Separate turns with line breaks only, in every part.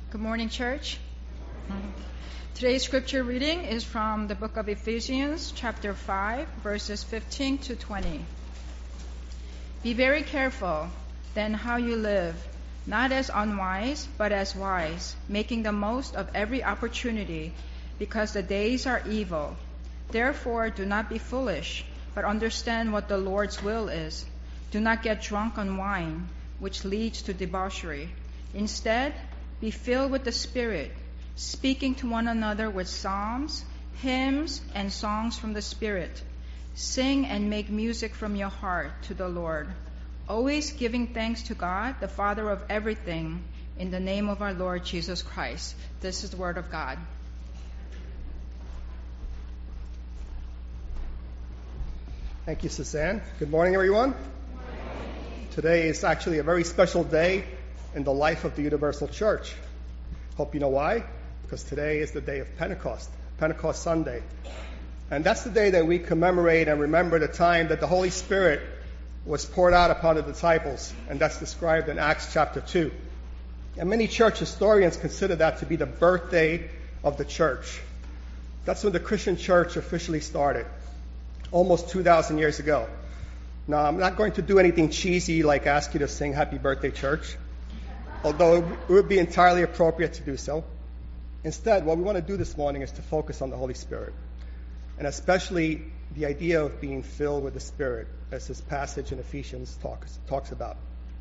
Good morning, church. Today's scripture reading is from the book of Ephesians, chapter 5, verses 15 to 20. Be very careful, then, how you live, not as unwise, but as wise, making the most of every opportunity, because the days are evil. Therefore, do not be foolish, but understand what the Lord's will is. Do not get drunk on wine, which leads to debauchery. Instead, be filled with the Spirit, speaking to one another with psalms, hymns, and songs from the Spirit. Sing and make music from your heart to the Lord, always giving thanks to God, the Father of everything, in the name of our Lord Jesus Christ. This is the word of God.
Thank you, Suzanne. Good morning, everyone. Today is actually a very special day in the life of the Universal Church. Hope you know why. Because today is the day of Pentecost, Pentecost Sunday. And that's the day that we commemorate and remember the time that the Holy Spirit was poured out upon the disciples. And that's described in Acts chapter 2. And many church historians consider that to be the birthday of the church. That's when the Christian church officially started, almost 2,000 years ago. Now, I'm not going to do anything cheesy like ask you to sing Happy Birthday, Church, although it would be entirely appropriate to do so. Instead, what we want to do this morning is to focus on the Holy Spirit, and especially the idea of being filled with the Spirit, as this passage in Ephesians talks about.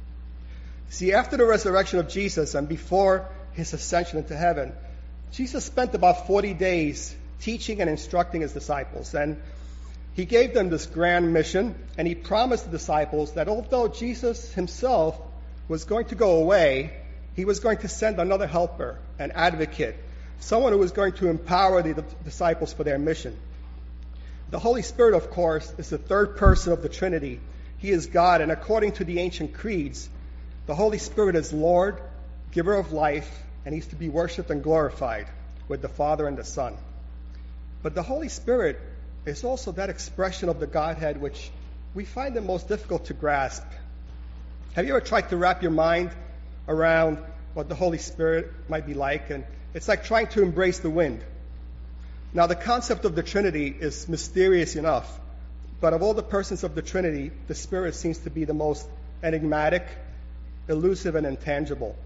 See, after the resurrection of Jesus and before his ascension into heaven, Jesus spent about 40 days teaching and instructing his disciples, and he gave them this grand mission, and he promised the disciples that although Jesus himself was going to go away, he was going to send another helper, an advocate, someone who was going to empower the disciples for their mission. The Holy Spirit, of course, is the third person of the Trinity. He is God, and according to the ancient creeds, the Holy Spirit is Lord, giver of life, and he's to be worshipped and glorified with the Father and the Son. But the Holy Spirit is also that expression of the Godhead which we find it most difficult to grasp. Have you ever tried to wrap your mind around what the Holy Spirit might be like? And it's like trying to embrace the wind. Now, the concept of the Trinity is mysterious enough, but of all the persons of the Trinity, the Spirit seems to be the most enigmatic, elusive, and intangible.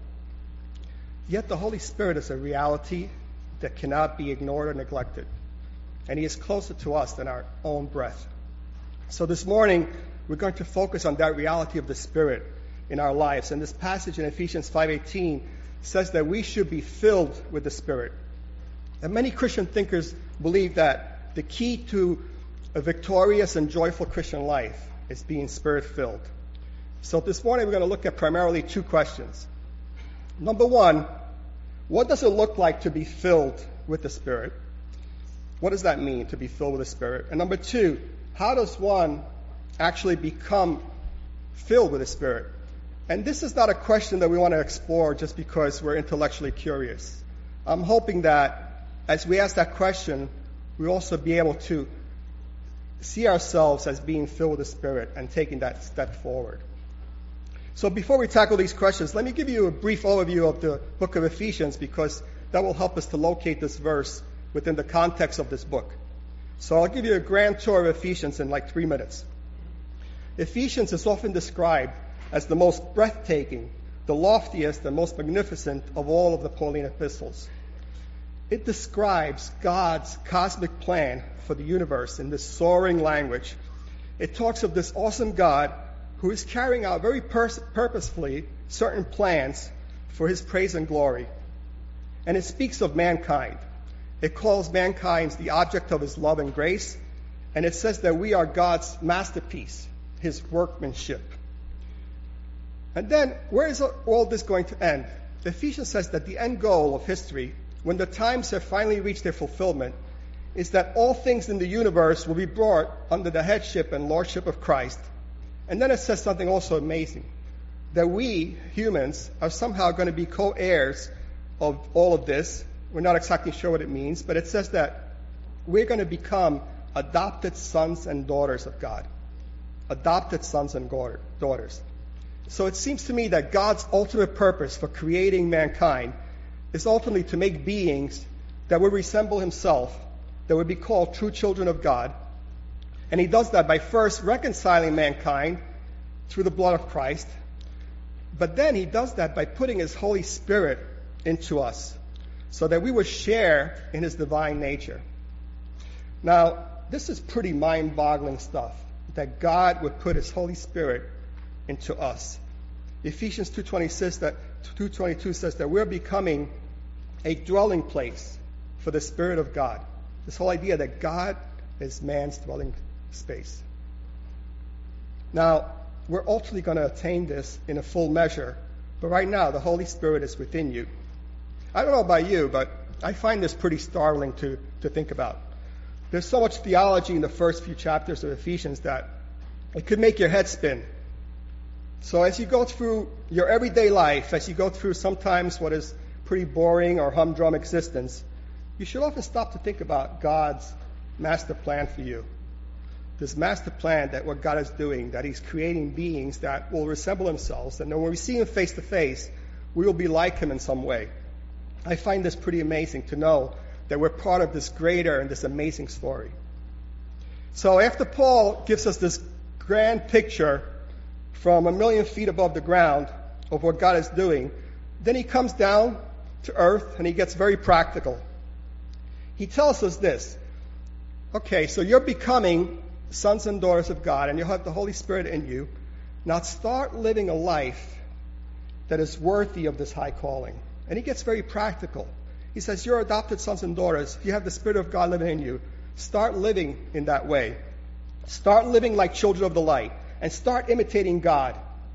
Yet the Holy Spirit is a reality that cannot be ignored or neglected. And he is closer to us than our own breath. So this morning, we're going to focus on that reality of the Spirit in our lives. And this passage in Ephesians 5:18 says that we should be filled with the Spirit. And many Christian thinkers believe that the key to a victorious and joyful Christian life is being Spirit-filled. So this morning, we're going to look at primarily two questions. Number one, what does it look like to be filled with the Spirit? What does that mean, to be filled with the Spirit? And number two, how does one actually become filled with the Spirit? And this is not a question that we want to explore just because we're intellectually curious. I'm hoping that as we ask that question, we'll also be able to see ourselves as being filled with the Spirit and taking that step forward. So before we tackle these questions, let me give you a brief overview of the book of Ephesians, because that will help us to locate this verse within the context of this book. So I'll give you a grand tour of Ephesians in like 3 minutes. Ephesians is often described as the most breathtaking, the loftiest, and most magnificent of all of the Pauline epistles. It describes God's cosmic plan for the universe in this soaring language. It talks of this awesome God who is carrying out very purposefully certain plans for his praise and glory. And it speaks of mankind. It calls mankind the object of his love and grace, and it says that we are God's masterpiece, his workmanship. And then, where is all this going to end? Ephesians says that the end goal of history, when the times have finally reached their fulfillment, is that all things in the universe will be brought under the headship and lordship of Christ. And then it says something also amazing, that we, humans, are somehow going to be co-heirs of all of this. We're not exactly sure what it means, but it says that we're going to become adopted sons and daughters of God. Adopted sons and daughters. So it seems to me that God's ultimate purpose for creating mankind is ultimately to make beings that would resemble himself, that would be called true children of God. And he does that by first reconciling mankind through the blood of Christ. But then he does that by putting his Holy Spirit into us so that we would share in his divine nature. Now, this is pretty mind-boggling stuff, that God would put his Holy Spirit into us. Ephesians 2:22 says that we're becoming a dwelling place for the Spirit of God. This whole idea that God is man's dwelling space. Now, we're ultimately going to attain this in a full measure, but right now the Holy Spirit is within you. I don't know about you, but I find this pretty startling to think about. There's so much theology in the first few chapters of Ephesians that it could make your head spin. So as you go through your everyday life, as you go through sometimes what is pretty boring or humdrum existence, you should often stop to think about God's master plan for you. This master plan that what God is doing, that he's creating beings that will resemble themselves, and then when we see him face to face, we will be like him in some way. I find this pretty amazing to know that we're part of this greater and this amazing story. So after Paul gives us this grand picture from 1,000,000 feet above the ground of what God is doing, then he comes down to earth and he gets very practical. He tells us this. Okay, so you're becoming sons and daughters of God, and you'll have the Holy Spirit in you. Now start living a life that is worthy of this high calling. And he gets very practical. He says, you're adopted sons and daughters. You have the Spirit of God living in you. Start living in that way. Start living like children of the light. And start imitating God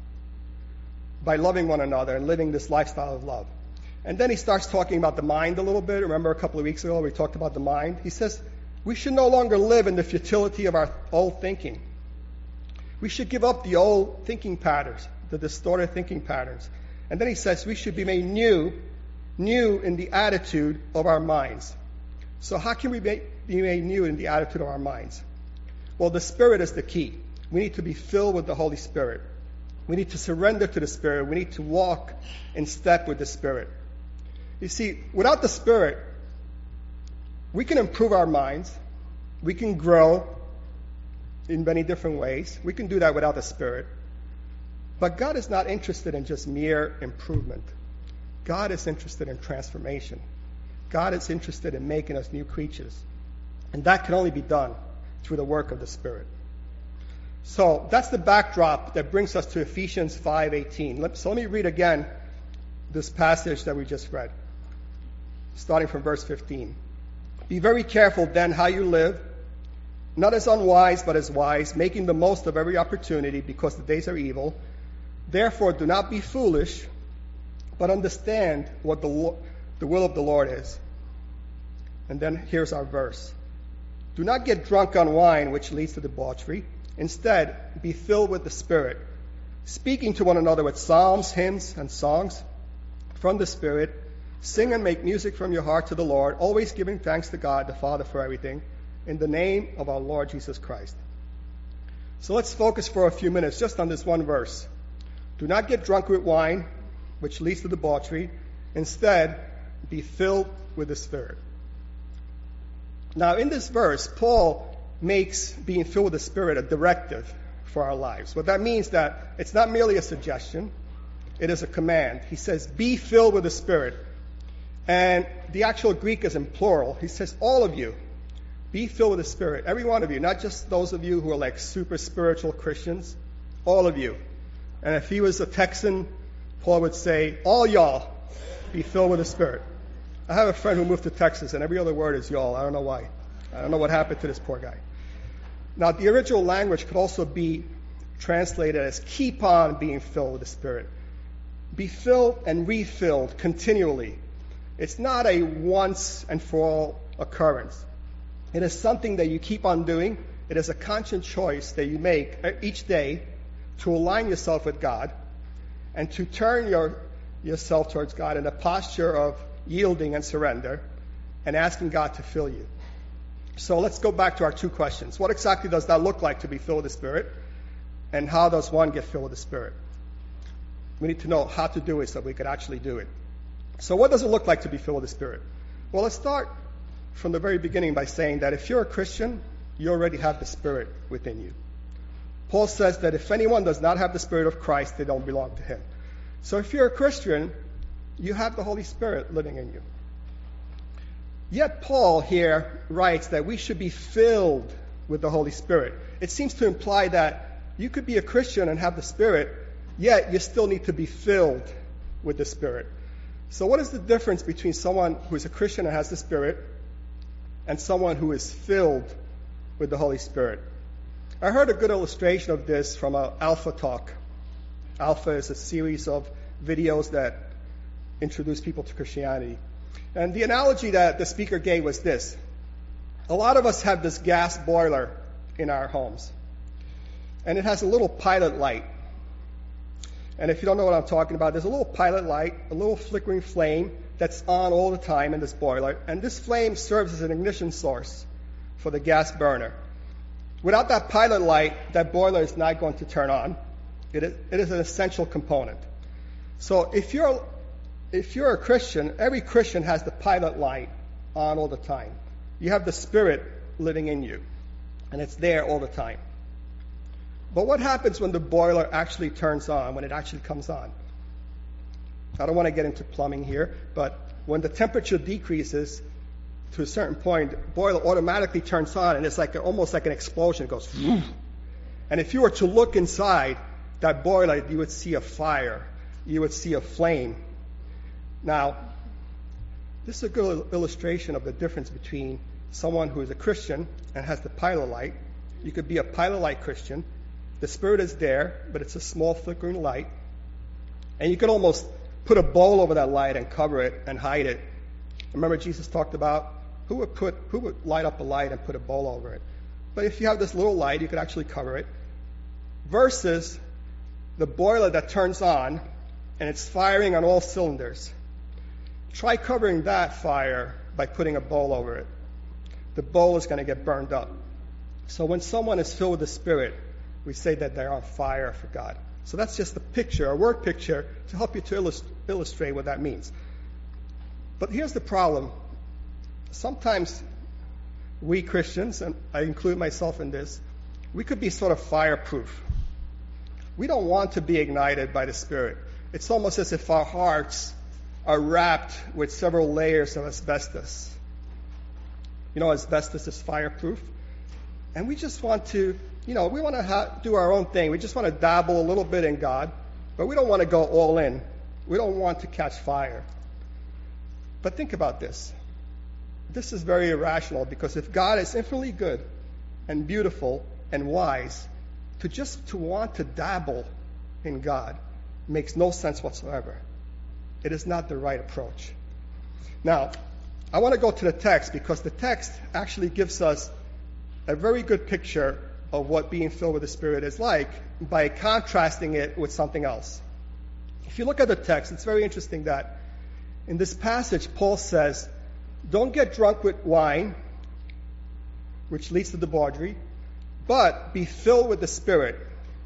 by loving one another and living this lifestyle of love. And then he starts talking about the mind a little bit. Remember a couple of weeks ago we talked about the mind? He says, we should no longer live in the futility of our old thinking. We should give up the old thinking patterns, the distorted thinking patterns. And then he says we should be made new in the attitude of our minds. So how can we be made new in the attitude of our minds? Well, the Spirit is the key. We need to be filled with the Holy Spirit. We need to surrender to the Spirit. We need to walk in step with the Spirit. You see, without the Spirit, we can improve our minds. We can grow in many different ways. We can do that without the Spirit. But God is not interested in just mere improvement. God is interested in transformation. God is interested in making us new creatures. And that can only be done through the work of the Spirit. So that's the backdrop that brings us to Ephesians 5:18. So let me read again this passage that we just read, starting from verse 15. Be very careful then how you live, not as unwise but as wise, making the most of every opportunity because the days are evil. Therefore do not be foolish, but understand what the will of the Lord is. And then here's our verse. Do not get drunk on wine, which leads to debauchery. Instead, be filled with the Spirit, speaking to one another with psalms, hymns, and songs from the Spirit. Sing and make music from your heart to the Lord, always giving thanks to God the Father for everything, in the name of our Lord Jesus Christ. So let's focus for a few minutes just on this one verse. Do not get drunk with wine, which leads to debauchery. Instead, be filled with the Spirit. Now, in this verse, Paul makes being filled with the Spirit a directive for our lives. What that means that it's not merely a suggestion, it is a command. He says, be filled with the Spirit. And the actual Greek is in plural. He says, all of you, be filled with the Spirit. Every one of you, not just those of you who are like super spiritual Christians, all of you. And if he was a Texan, Paul would say, all y'all, be filled with the Spirit. I have a friend who moved to Texas, and every other word is y'all. I don't know why. I don't know what happened to this poor guy. Now, the original language could also be translated as keep on being filled with the Spirit. Be filled and refilled continually. It's not a once and for all occurrence. It is something that you keep on doing. It is a conscious choice that you make each day to align yourself with God and to turn yourself towards God in a posture of yielding and surrender and asking God to fill you. So let's go back to our two questions. What exactly does that look like to be filled with the Spirit? And how does one get filled with the Spirit? We need to know how to do it so we could actually do it. So what does it look like to be filled with the Spirit? Well, let's start from the very beginning by saying that if you're a Christian, you already have the Spirit within you. Paul says that if anyone does not have the Spirit of Christ, they don't belong to him. So if you're a Christian, you have the Holy Spirit living in you. Yet Paul here writes that we should be filled with the Holy Spirit. It seems to imply that you could be a Christian and have the Spirit, yet you still need to be filled with the Spirit. So what is the difference between someone who is a Christian and has the Spirit and someone who is filled with the Holy Spirit? I heard a good illustration of this from Alpha Talk. Alpha is a series of videos that introduce people to Christianity. And the analogy that the speaker gave was this. A lot of us have this gas boiler in our homes. And it has a little pilot light. And if you don't know what I'm talking about, there's a little pilot light, a little flickering flame that's on all the time in this boiler. And this flame serves as an ignition source for the gas burner. Without that pilot light, that boiler is not going to turn on. It is an essential component. So if you're a Christian, every Christian has the pilot light on all the time. You have the Spirit living in you, and it's there all the time. But what happens when the boiler actually turns on, when it actually comes on? I don't want to get into plumbing here, but when the temperature decreases to a certain point, the boiler automatically turns on, and it's like almost like an explosion. It goes, and if you were to look inside that boiler, you would see a fire. You would see a flame. Now, this is a good illustration of the difference between someone who is a Christian and has the pilot light. You could be a pilot light Christian. The Spirit is there, but it's a small flickering light. And you could almost put a bowl over that light and cover it and hide it. Remember Jesus talked about who would light up a light and put a bowl over it. But if you have this little light, you could actually cover it. Versus the boiler that turns on and it's firing on all cylinders. Try covering that fire by putting a bowl over it. The bowl is going to get burned up. So when someone is filled with the Spirit, we say that they're on fire for God. So that's just a picture, a word picture, to help you to illustrate what that means. But here's the problem. Sometimes we Christians, and I include myself in this, we could be sort of fireproof. We don't want to be ignited by the Spirit. It's almost as if our hearts are wrapped with several layers of asbestos. You know, asbestos is fireproof. And we just want to, we want to do our own thing. We just want to dabble a little bit in God, but we don't want to go all in. We don't want to catch fire. But think about this. This is very irrational, because if God is infinitely good and beautiful and wise, to want to dabble in God makes no sense whatsoever. It is not the right approach. Now, I want to go to the text, because the text actually gives us a very good picture of what being filled with the Spirit is like by contrasting it with something else. If you look at the text, it's very interesting that in this passage, Paul says, don't get drunk with wine, which leads to debauchery, but be filled with the Spirit.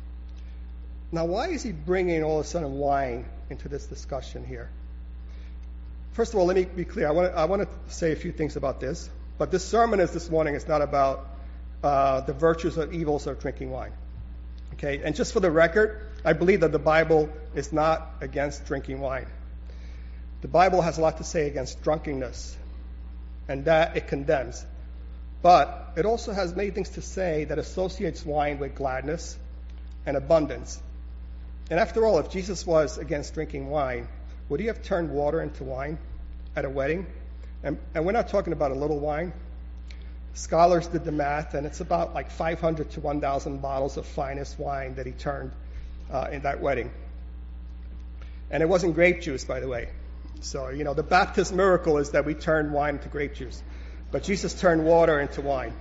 Now, why is he bringing all of a sudden wine into this discussion here? First of all, let me be clear. I want to say a few things about this. But this sermon this morning is not about the virtues or evils of drinking wine. Okay? And just for the record, I believe that the Bible is not against drinking wine. The Bible has a lot to say against drunkenness, and that it condemns. But it also has many things to say that associates wine with gladness and abundance. And after all, if Jesus was against drinking wine, would he have turned water into wine at a wedding? And we're not talking about a little wine. Scholars did the math, and it's about like 500 to 1,000 bottles of finest wine that he turned in that wedding. And it wasn't grape juice, by the way. So, the Baptist miracle is that we turn wine into grape juice. But Jesus turned water into wine.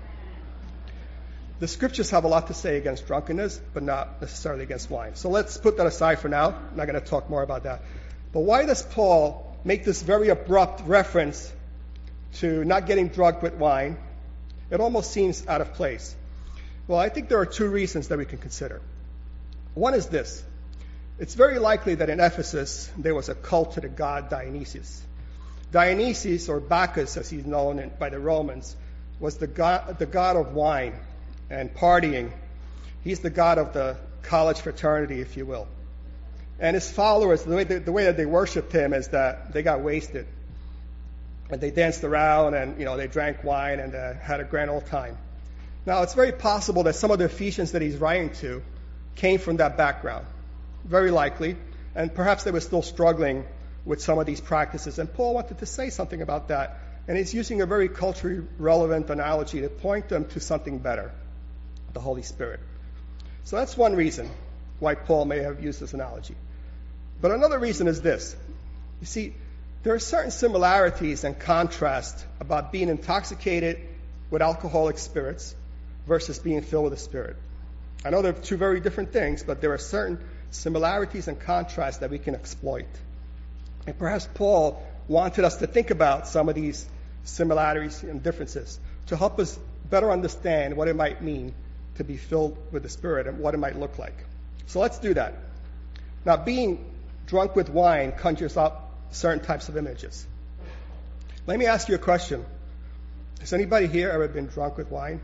The scriptures have a lot to say against drunkenness, but not necessarily against wine. So let's put that aside for now. I'm not going to talk more about that. But why does Paul make this very abrupt reference to not getting drunk with wine? It almost seems out of place. Well, I think there are two reasons that we can consider. One is this. It's very likely that in Ephesus there was a cult to the god Dionysius. Dionysius, or Bacchus as he's known by the Romans, was the god of wine and partying. He's the god of the college fraternity, if you will. And his followers, the way that they worshipped him is that they got wasted. And they danced around and, they drank wine and had a grand old time. Now, it's very possible that some of the Ephesians that he's writing to came from that background. Very likely. And perhaps they were still struggling with some of these practices. And Paul wanted to say something about that. And he's using a very culturally relevant analogy to point them to something better, the Holy Spirit. So that's one reason why Paul may have used this analogy. But another reason is this. You see, there are certain similarities and contrasts about being intoxicated with alcoholic spirits versus being filled with the Spirit. I know they're two very different things, but there are certain similarities and contrasts that we can exploit. And perhaps Paul wanted us to think about some of these similarities and differences to help us better understand what it might mean to be filled with the Spirit and what it might look like. So let's do that. Now, being drunk with wine conjures up certain types of images. Let me ask you a question. Has anybody here ever been drunk with wine?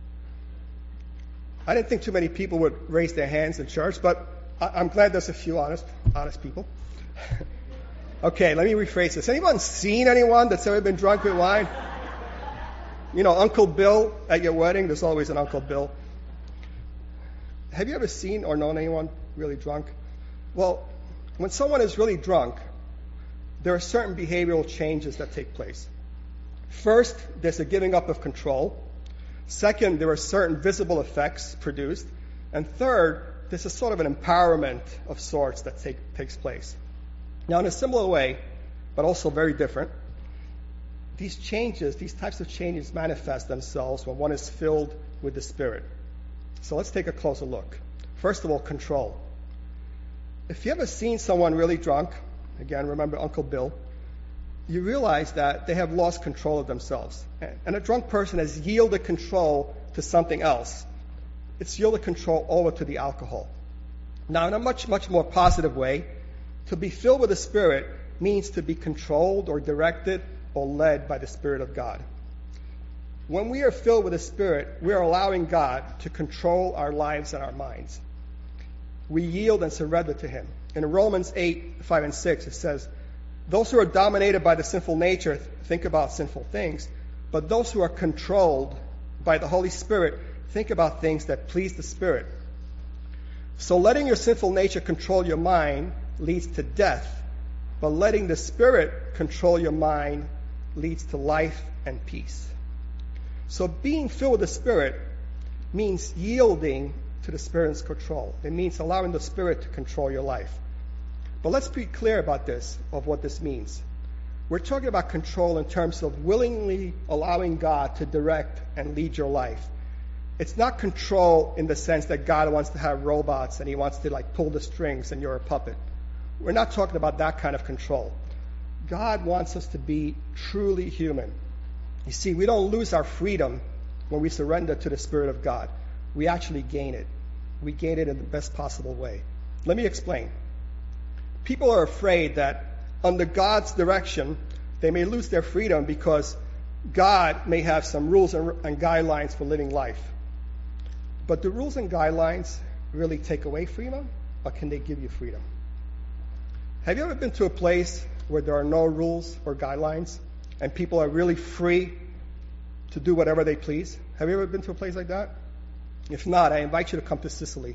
I didn't think too many people would raise their hands in church, but I'm glad there's a few honest people. Okay, let me rephrase this. Anyone seen anyone that's ever been drunk with wine? Uncle Bill at your wedding, there's always an Uncle Bill. Have you ever seen or known anyone really drunk? Well, when someone is really drunk, there are certain behavioral changes that take place. First, there's a giving up of control. Second, there are certain visible effects produced. And third, there's a sort of an empowerment of sorts that takes place. Now, in a similar way, but also very different, these types of changes manifest themselves when one is filled with the Spirit. So let's take a closer look. First of all, control. If you ever seen someone really drunk, again, remember Uncle Bill, you realize that they have lost control of themselves. And a drunk person has yielded control to something else. It's yielded control over to the alcohol. Now, in a much, much more positive way, to be filled with the Spirit means to be controlled or directed or led by the Spirit of God. When we are filled with the Spirit, we are allowing God to control our lives and our minds. We yield and surrender to Him. In Romans 8:5-6, it says, those who are dominated by the sinful nature think about sinful things, but those who are controlled by the Holy Spirit think about things that please the Spirit. So letting your sinful nature control your mind leads to death, but letting the Spirit control your mind leads to life and peace. So being filled with the Spirit means yielding to the Spirit's control. It means allowing the Spirit to control your life. But let's be clear about this, of what this means. We're talking about control in terms of willingly allowing God to direct and lead your life. It's not control in the sense that God wants to have robots and He wants to pull the strings and you're a puppet. We're not talking about that kind of control. God wants us to be truly human. You see, we don't lose our freedom when we surrender to the Spirit of God. We actually gain it. We gain it in the best possible way. Let me explain. People are afraid that under God's direction, they may lose their freedom because God may have some rules and guidelines for living life. But do rules and guidelines really take away freedom, or can they give you freedom? Have you ever been to a place where there are no rules or guidelines and people are really free to do whatever they please? Have you ever been to a place like that? If not, I invite you to come to Sicily.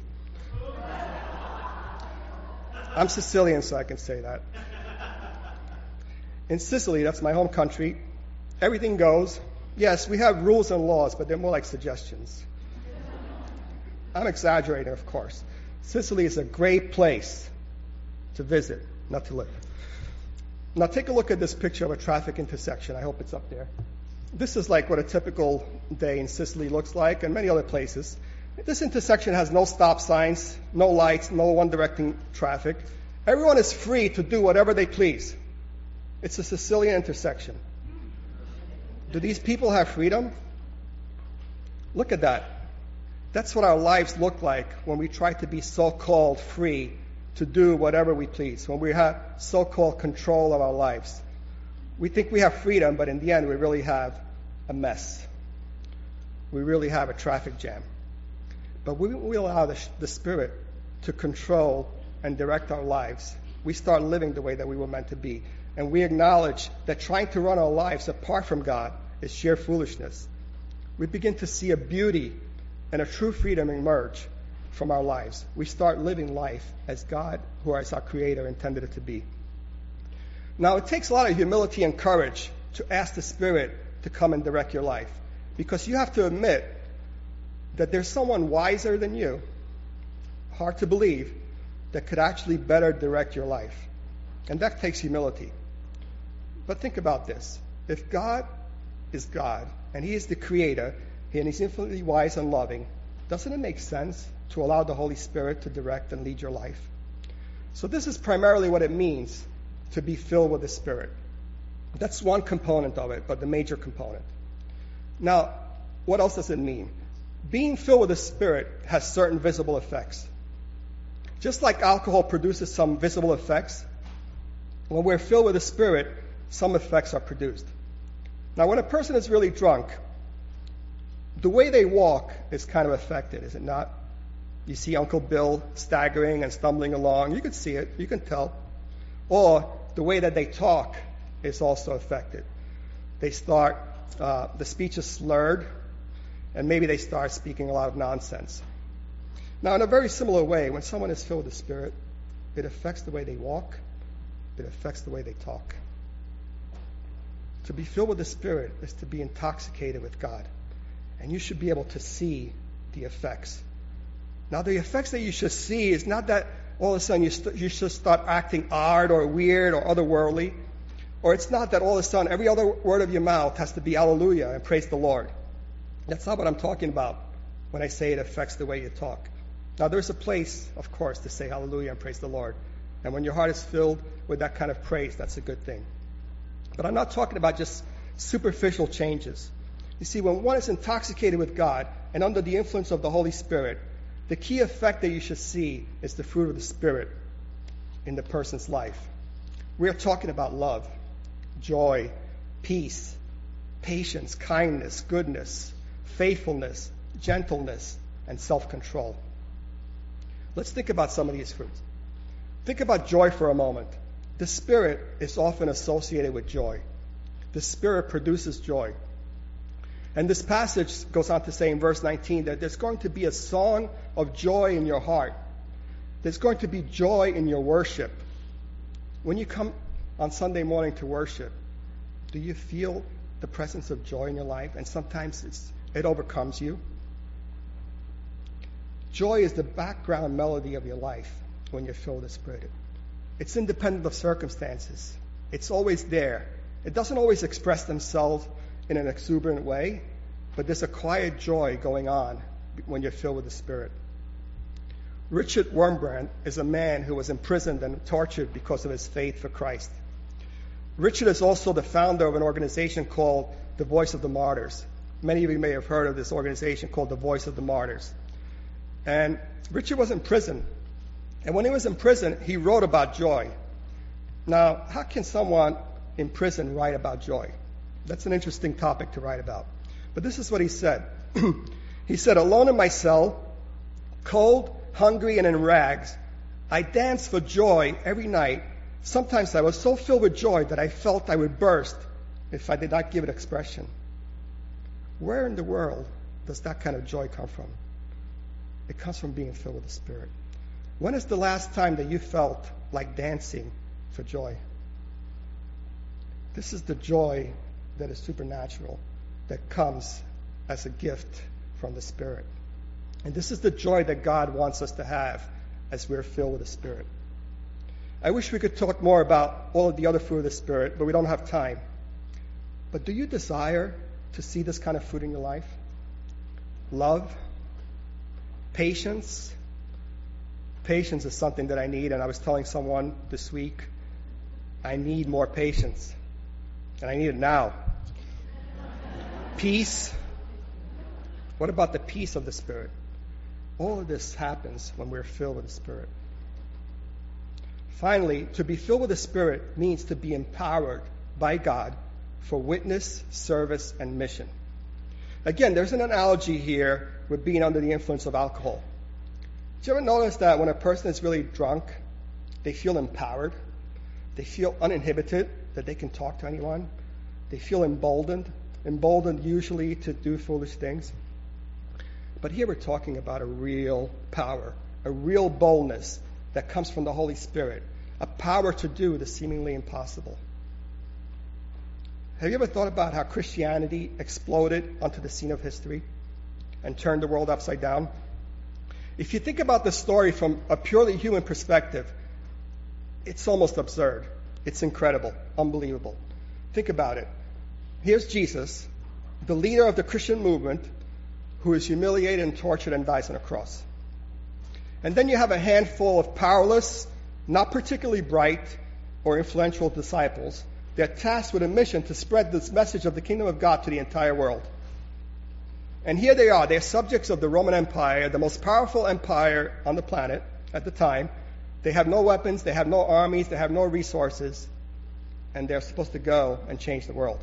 I'm Sicilian, so I can say that. In Sicily, that's my home country, everything goes. Yes, we have rules and laws, but they're more like suggestions. I'm exaggerating, of course. Sicily is a great place to visit, not to live. Now take a look at this picture of a traffic intersection. I hope it's up there. This is like what a typical day in Sicily looks like, and many other places. This intersection has no stop signs, no lights, no one-directing traffic. Everyone is free to do whatever they please. It's a Sicilian intersection. Do these people have freedom? Look at that. That's what our lives look like when we try to be so-called free to do whatever we please, when we have so-called control of our lives. We think we have freedom, but in the end, we really have a mess. We really have a traffic jam. But when we allow the Spirit to control and direct our lives, we start living the way that we were meant to be. And we acknowledge that trying to run our lives apart from God is sheer foolishness. We begin to see a beauty and a true freedom emerge from our lives. We start living life as God, who is our Creator, intended it to be. Now, it takes a lot of humility and courage to ask the Spirit to come and direct your life, because you have to admit that there's someone wiser than you, hard to believe, that could actually better direct your life. And that takes humility. But think about this. If God is God, and He is the Creator, and He's infinitely wise and loving, doesn't it make sense to allow the Holy Spirit to direct and lead your life? So this is primarily what it means to be filled with the Spirit. That's one component of it, but the major component. Now, what else does it mean? Being filled with the Spirit has certain visible effects. Just like alcohol produces some visible effects, when we're filled with the Spirit, some effects are produced. Now, when a person is really drunk, the way they walk is kind of affected, is it not? You see Uncle Bill staggering and stumbling along. You can see it. You can tell. Or the way that they talk is also affected. They start, the speech is slurred, and maybe they start speaking a lot of nonsense. Now, in a very similar way, when someone is filled with the Spirit, it affects the way they walk. It affects the way they talk. To be filled with the Spirit is to be intoxicated with God. And you should be able to see the effects. Now, the effects that you should see is not that all of a sudden you should start acting odd or weird or otherworldly. Or it's not that all of a sudden every other word of your mouth has to be hallelujah and praise the Lord. That's not what I'm talking about when I say it affects the way you talk. Now, there's a place, of course, to say hallelujah and praise the Lord. And when your heart is filled with that kind of praise, that's a good thing. But I'm not talking about just superficial changes. You see, when one is intoxicated with God and under the influence of the Holy Spirit, the key effect that you should see is the fruit of the Spirit in the person's life. We are talking about love, joy, peace, patience, kindness, goodness, faithfulness, gentleness, and self-control. Let's think about some of these fruits. Think about joy for a moment. The Spirit is often associated with joy. The Spirit produces joy. And this passage goes on to say in verse 19 that there's going to be a song of joy in your heart. There's going to be joy in your worship. When you come on Sunday morning to worship, do you feel the presence of joy in your life? And sometimes it overcomes you. Joy is the background melody of your life when you're filled with the Spirit. It's independent of circumstances. It's always there. It doesn't always express themselves in an exuberant way, but there's a quiet joy going on when you're filled with the Spirit. Richard Wurmbrand is a man who was imprisoned and tortured because of his faith for Christ. Richard is also the founder of an organization called The Voice of the Martyrs. Many of you may have heard of this organization called The Voice of the Martyrs. And Richard was in prison. And when he was in prison, he wrote about joy. Now, how can someone in prison write about joy? That's an interesting topic to write about. But this is what he said. He said, alone in my cell, cold, hungry, and in rags, I danced for joy every night. Sometimes I was so filled with joy that I felt I would burst if I did not give it expression. Where in the world does that kind of joy come from? It comes from being filled with the Spirit. When is the last time that you felt like dancing for joy? This is the joy that is supernatural, that comes as a gift from the Spirit. And this is the joy that God wants us to have as we're filled with the Spirit. I wish we could talk more about all of the other fruit of the Spirit, but we don't have time. But do you desire to see this kind of fruit in your life? Love, patience. Patience is something that I need, and I was telling someone this week, I need more patience. And I need it now. Peace. What about the peace of the Spirit? All of this happens when we're filled with the Spirit. Finally, to be filled with the Spirit means to be empowered by God for witness, service, and mission. Again, there's an analogy here with being under the influence of alcohol. Do you ever notice that when a person is really drunk, they feel empowered? They feel uninhibited, that they can talk to anyone. They feel emboldened usually to do foolish things. But here we're talking about a real power, a real boldness that comes from the Holy Spirit, a power to do the seemingly impossible. Have you ever thought about how Christianity exploded onto the scene of history and turned the world upside down? If you think about the story from a purely human perspective, it's almost absurd. It's incredible, unbelievable. Think about it. Here's Jesus, the leader of the Christian movement, who is humiliated and tortured and dies on a cross. And then you have a handful of powerless, not particularly bright or influential disciples. They're tasked with a mission to spread this message of the kingdom of God to the entire world. And here they are. They're subjects of the Roman Empire, the most powerful empire on the planet at the time. They have no weapons, they have no armies, they have no resources, and they're supposed to go and change the world.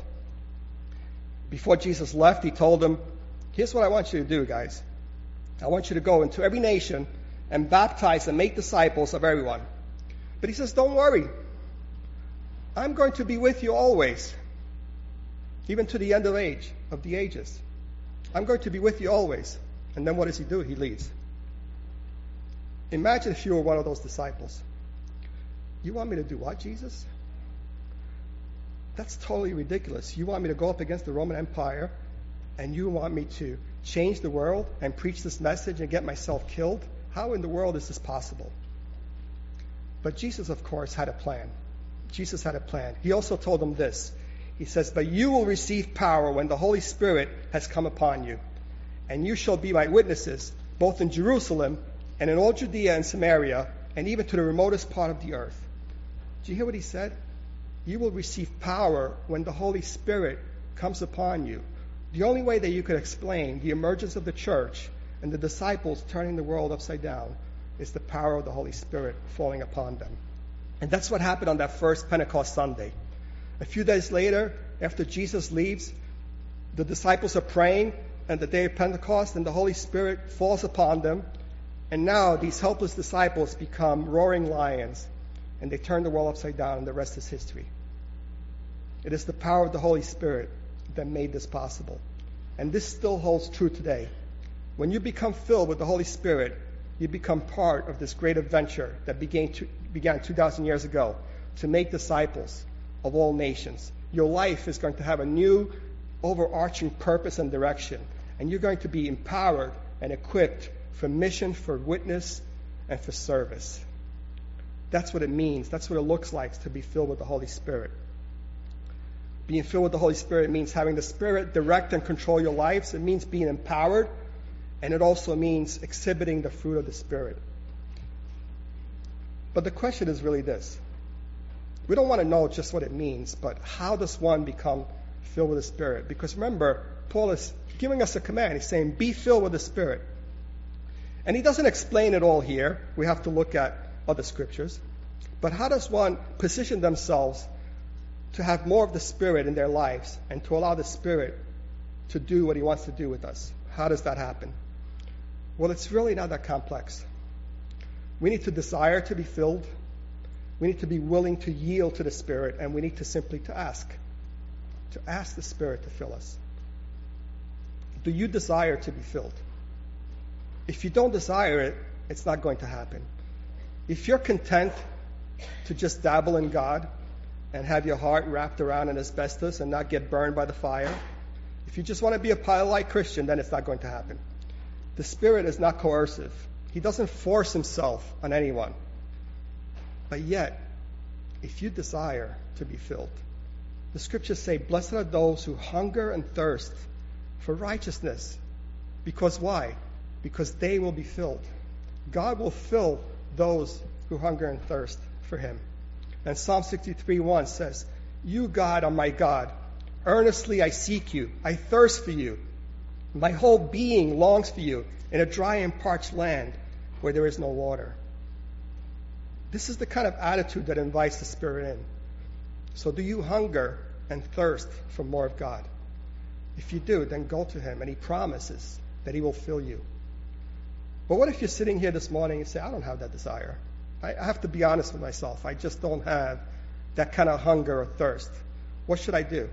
Before Jesus left, he told them, here's what I want you to do, guys. I want you to go into every nation and baptize and make disciples of everyone. But he says, don't worry. I'm going to be with you always, even to the end of the ages. I'm going to be with you always. And then what does he do? He leaves. Imagine if you were one of those disciples. You want me to do what, Jesus? That's totally ridiculous. You want me to go up against the Roman Empire, and you want me to change the world and preach this message and get myself killed? How in the world is this possible? But Jesus, of course, had a plan. Jesus had a plan. He also told them this. He says, but you will receive power when the Holy Spirit has come upon you, and you shall be my witnesses, both in Jerusalem and in all Judea and Samaria, and even to the remotest part of the earth. Do you hear what he said? You will receive power when the Holy Spirit comes upon you. The only way that you could explain the emergence of the church and the disciples turning the world upside down is the power of the Holy Spirit falling upon them. And that's what happened on that first Pentecost Sunday. A few days later, after Jesus leaves, the disciples are praying on the day of Pentecost, and the Holy Spirit falls upon them. And now these helpless disciples become roaring lions, and they turn the world upside down, and the rest is history. It is the power of the Holy Spirit that made this possible. And this still holds true today. When you become filled with the Holy Spirit, you become part of this great adventure that began 2,000 years ago to make disciples of all nations. Your life is going to have a new overarching purpose and direction, and you're going to be empowered and equipped for mission, for witness, and for service. That's what it means. That's what it looks like to be filled with the Holy Spirit. Being filled with the Holy Spirit means having the Spirit direct and control your lives. It means being empowered, and it also means exhibiting the fruit of the Spirit. But the question is really this. We don't want to know just what it means, but how does one become filled with the Spirit? Because remember, Paul is giving us a command. He's saying, be filled with the Spirit. And he doesn't explain it all here. We have to look at other scriptures. But how does one position themselves to have more of the Spirit in their lives and to allow the Spirit to do what he wants to do with us? How does that happen? Well, it's really not that complex. We need to desire to be filled. We need to be willing to yield to the Spirit, and we need to simply ask the Spirit to fill us. Do you desire to be filled? If you don't desire it, it's not going to happen. If you're content to just dabble in God and have your heart wrapped around in asbestos and not get burned by the fire, if you just want to be a polite Christian, then it's not going to happen. The Spirit is not coercive. He doesn't force himself on anyone. But yet, if you desire to be filled, the scriptures say, blessed are those who hunger and thirst for righteousness. Because why? Because they will be filled. God will fill those who hunger and thirst for him. And Psalm 63:1 says, you, God, are my God. Earnestly I seek you. I thirst for you. My whole being longs for you in a dry and parched land where there is no water. This is the kind of attitude that invites the Spirit in. So do you hunger and thirst for more of God? If you do, then go to him, and he promises that he will fill you. But what if you're sitting here this morning and say, I don't have that desire? I have to be honest with myself. I just don't have that kind of hunger or thirst. What should I do?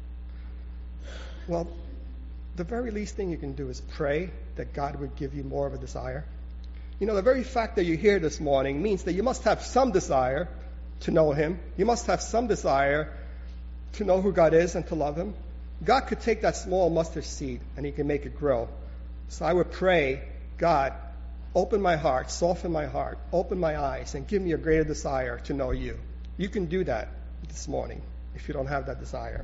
Well, the very least thing you can do is pray that God would give you more of a desire. You know, the very fact that you're here this morning means that you must have some desire to know him. You must have some desire to know who God is and to love him. God could take that small mustard seed and he can make it grow. So I would pray, God, open my heart, soften my heart, open my eyes, and give me a greater desire to know you. You can do that this morning if you don't have that desire.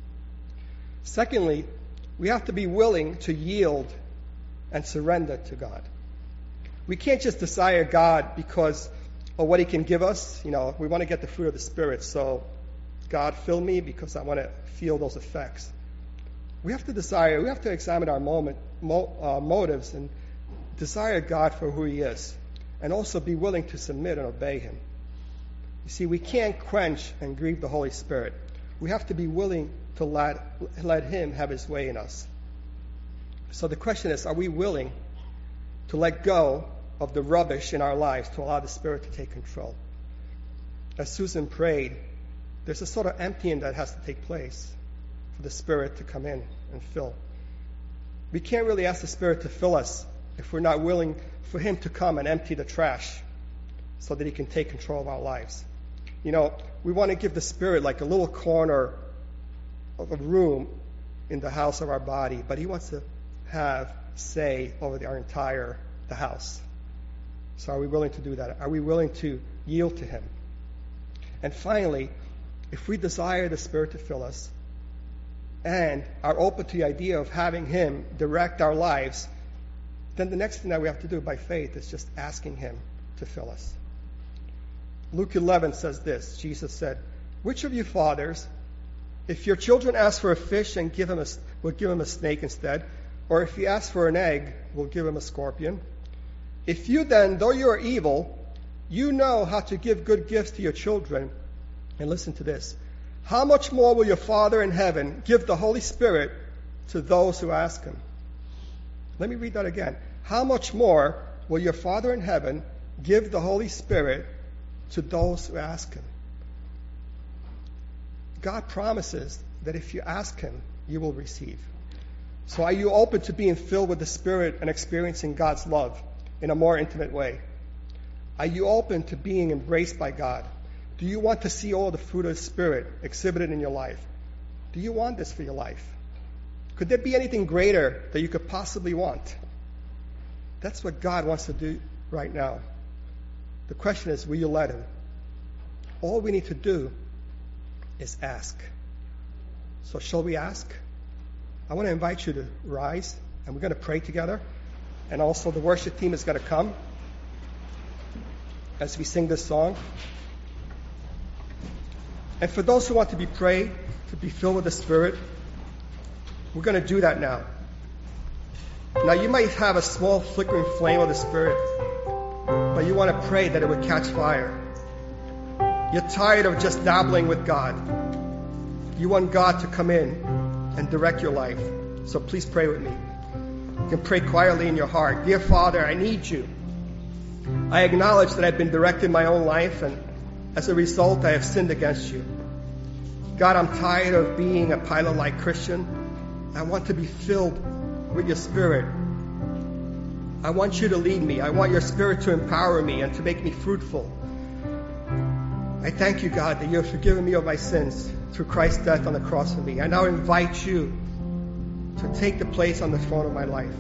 Secondly, we have to be willing to yield and surrender to God. We can't just desire God because of what he can give us. You know, we want to get the fruit of the Spirit, so God, fill me because I want to feel those effects. We have to examine our motives and desire God for who he is, and also be willing to submit and obey him. You see, we can't quench and grieve the Holy Spirit. We have to be willing to let him have his way in us. So the question is, are we willing to let go of the rubbish in our lives to allow the Spirit to take control? As Susan prayed, there's a sort of emptying that has to take place for the Spirit to come in and fill. We can't really ask the Spirit to fill us if we're not willing for him to come and empty the trash so that he can take control of our lives. You know, we want to give the Spirit like a little corner of a room in the house of our body, but he wants to have say over the house. So are we willing to do that? Are we willing to yield to him? And finally, if we desire the Spirit to fill us and are open to the idea of having him direct our lives, then the next thing that we have to do by faith is just asking him to fill us. Luke 11 says this. Jesus said, which of you fathers, if your children ask for a fish and will give him a snake instead, or if he asks for an egg, will give him a scorpion? If you then, though you are evil, you know how to give good gifts to your children, and listen to this, how much more will your Father in heaven give the Holy Spirit to those who ask him? Let me read that again. How much more will your Father in heaven give the Holy Spirit to those who ask him? God promises that if you ask him, you will receive. So are you open to being filled with the Spirit and experiencing God's love in a more intimate way? Are you open to being embraced by God? Do you want to see all the fruit of the Spirit exhibited in your life? Do you want this for your life? Could there be anything greater that you could possibly want? That's what God wants to do right now. The question is, will you let him? All we need to do is ask. So shall we ask? I want to invite you to rise, and we're going to pray together. And also the worship team is going to come as we sing this song. And for those who want to be prayed, to be filled with the Spirit, we're going to do that now. Now, you might have a small flickering flame of the Spirit, but you want to pray that it would catch fire. You're tired of just dabbling with God. You want God to come in and direct your life. So please pray with me. You can pray quietly in your heart. Dear Father, I need you. I acknowledge that I've been directing my own life, and as a result, I have sinned against you. God, I'm tired of being a pilot-like Christian. I want to be filled with your Spirit. I want you to lead me. I want your Spirit to empower me and to make me fruitful. I thank you, God, that you have forgiven me of my sins through Christ's death on the cross for me. I now invite you to take the place on the throne of my life.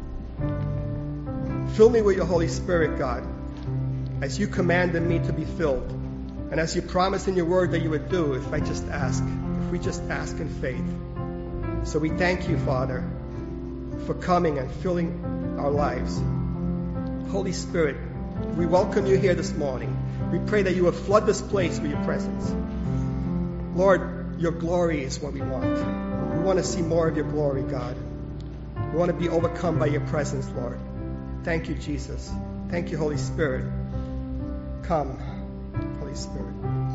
Fill me with your Holy Spirit, God, as you commanded me to be filled. And as you promised in your word that you would do if we just ask in faith. So we thank you, Father, for coming and filling our lives. Holy Spirit, we welcome you here this morning. We pray that you will flood this place with your presence. Lord, your glory is what we want. We want to see more of your glory, God. We want to be overcome by your presence, Lord. Thank you, Jesus. Thank you, Holy Spirit. Come. Holy Spirit.